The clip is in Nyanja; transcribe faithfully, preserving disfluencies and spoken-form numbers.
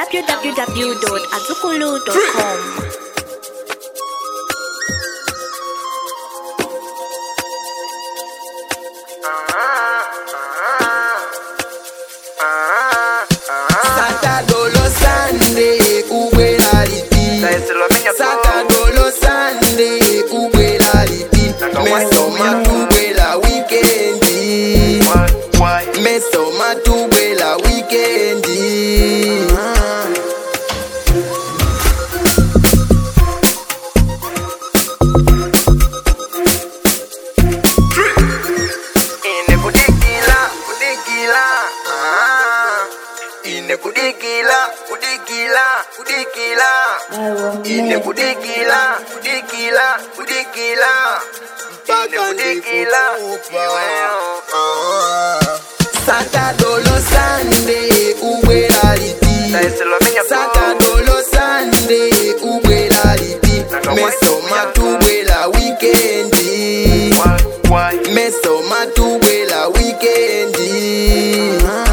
w w w dot azukulu dot com. Santa Dolo Sunday, ubelaliti. Santa Dolo Sunday, ubelaliti. Mesoma tubela weekendi. Mesoma tubela weekendi. Ine kudikila, kudikila, kudikila. Ine kudikila, kudikila, kudikila. Ine kudikila. Santa Dolo Sunday, ubelaliti. Santa Dolo Sunday, ubelaliti. Mesoma tubela weekendi. Mesoma tubela weekendi.